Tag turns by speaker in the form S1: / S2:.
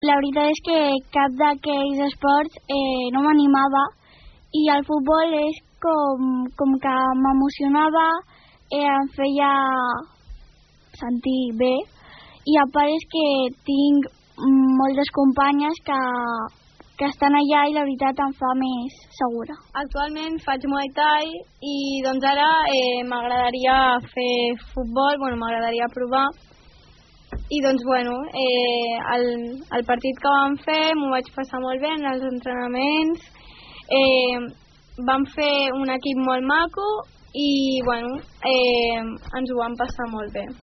S1: La veritat és que cap d'aquells esports no m'animava i el futbol és com que m'emocionava, em feia sentir bé i a part és que tinc moltes companyes que estan allà i la veritat em fa més segura.
S2: Actualment faig Muay Thai i doncs ara m'agradaria fer futbol, m'agradaria provar i doncs el partit que vam fer m'ho vaig passar molt bé en els entrenaments, vam fer un equip molt maco i ens ho vam passar molt bé.